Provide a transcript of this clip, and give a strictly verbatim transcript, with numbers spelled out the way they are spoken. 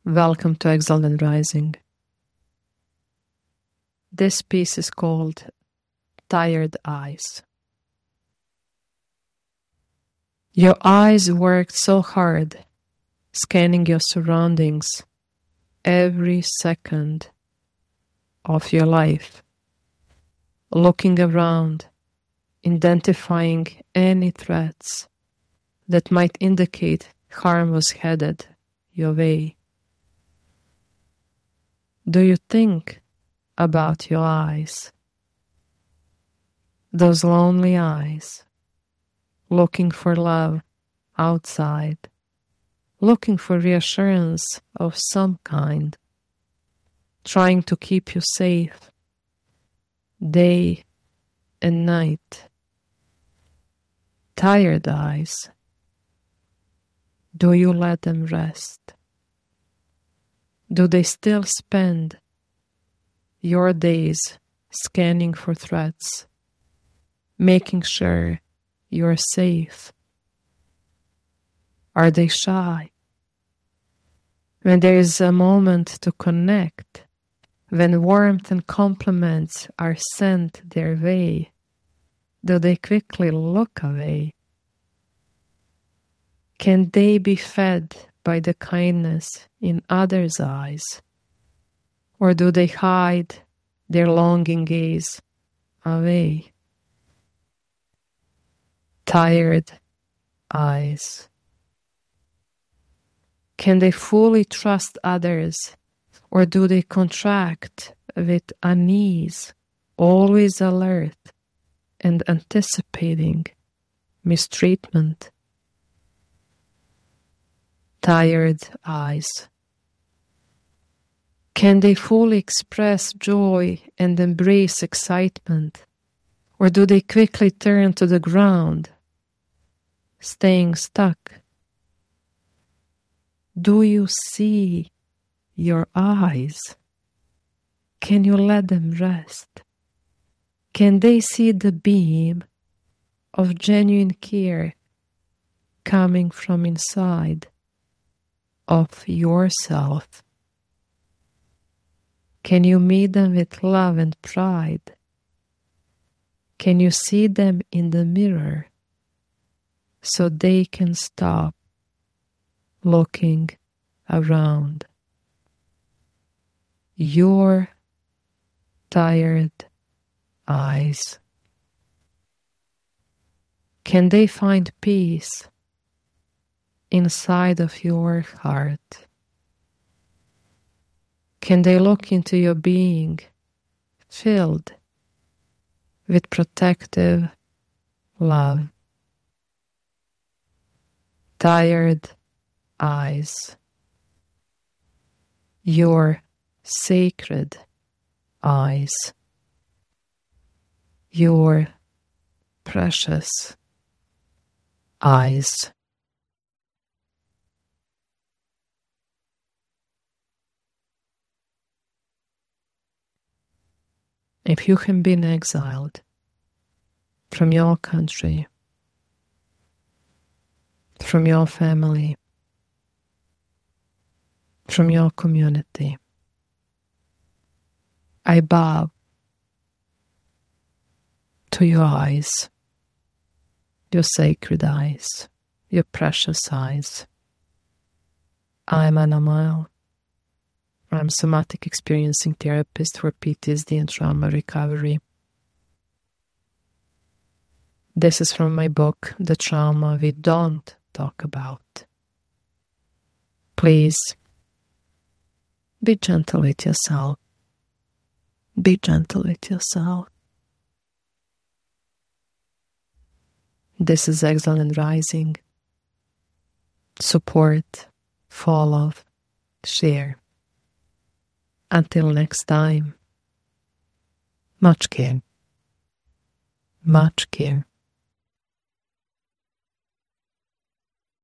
Welcome to Exile and Rising. This piece is called Tired Eyes. Your eyes worked so hard, scanning your surroundings every second of your life, looking around, identifying any threats that might indicate harm was headed your way. Do you think about your eyes? Those lonely eyes, looking for love outside, looking for reassurance of some kind, trying to keep you safe day and night. Tired eyes. Do you let them rest? Do they still spend your days scanning for threats, making sure you're safe? Are they shy? When there is a moment to connect, when warmth and compliments are sent their way, do they quickly look away? Can they be fed by the kindness in others' eyes? Or do they hide their longing gaze away? Tired eyes. Can they fully trust others, or do they contract with unease, always alert and anticipating mistreatment? Tired eyes. Can they fully express joy and embrace excitement, or do they quickly turn to the ground, staying stuck? Do you see your eyes? Can you let them rest? Can they see the beam of genuine care coming from inside of yourself? Can you meet them with love and pride? Can you see them in the mirror so they can stop looking around? Your tired eyes. Can they find peace inside of your heart? Can they look into your being filled with protective love? Tired eyes. Your sacred eyes. Your precious eyes. If you have been exiled from your country, from your family, from your community, I bow to your eyes, your sacred eyes, your precious eyes. I'm Anna Mile. I'm a somatic experiencing therapist for P T S D and trauma recovery. This is from my book, The Trauma We Don't Talk About. Please, be gentle with yourself. Be gentle with yourself. This is Exile and Rising. Support, follow, share. Until next time, much care. Much care.